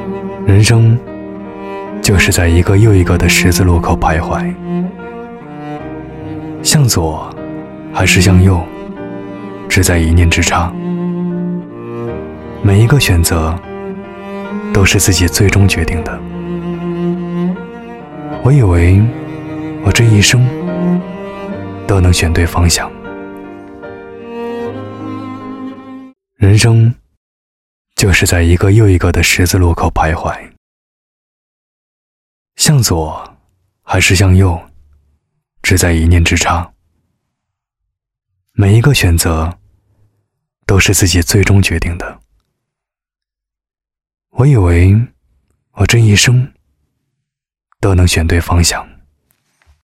人生就是在一个又一个的十字路口徘徊，向左还是向右，只在一念之差。每一个选择都是自己最终决定的。我以为我这一生都能选对方向。人生就是在一个又一个的十字路口徘徊，向左还是向右，只在一念之差。每一个选择都是自己最终决定的。我以为我这一生都能选对方向。